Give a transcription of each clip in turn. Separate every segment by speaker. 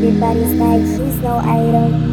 Speaker 1: Everybody's like he's no idol.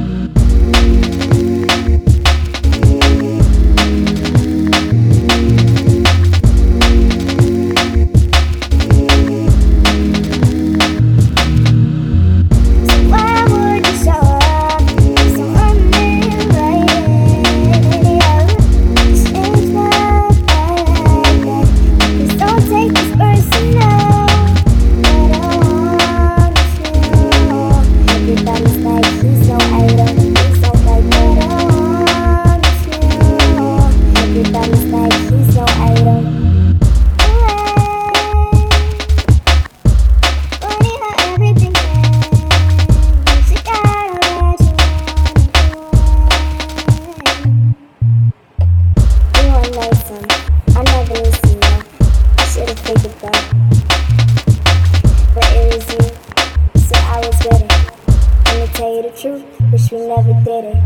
Speaker 1: I never listened, you. I should've figured that. But it was you, so I was with it. And to tell you the truth, wish we never did it.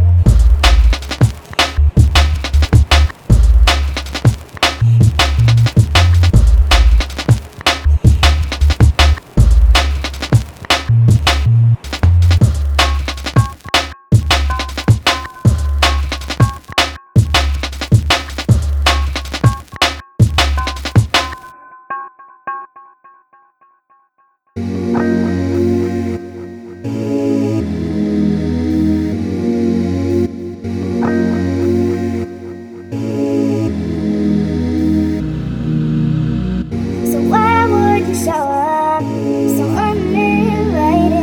Speaker 1: Show up, so uninvited.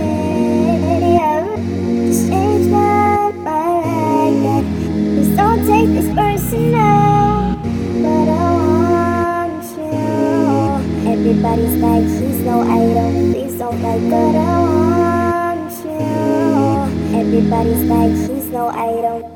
Speaker 1: Just change my mind like that. Please don't take this personal, but I want you. Everybody's like he's no idol. Please don't like, but I want you. Everybody's like he's no idol.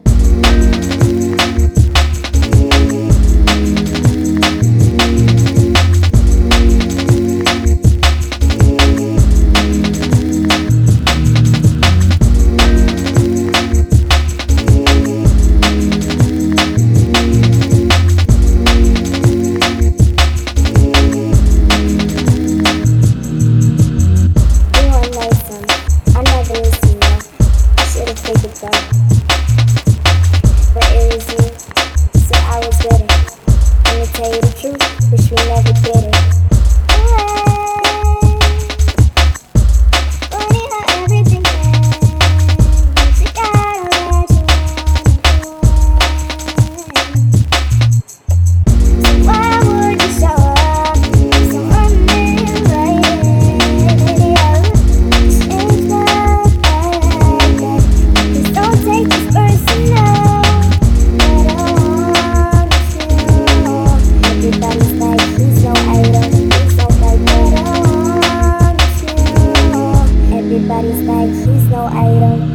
Speaker 1: But it was you, so I was with it. And to tell you the truth, wish we never did it. Funny how everything ends. You gotta let you in. So why would you show up so uninvited? Just change my mind like that. Please don't take this personal. Everybody's like he's no idol. Please don't like, but I want you. Everybody's like he's no idol.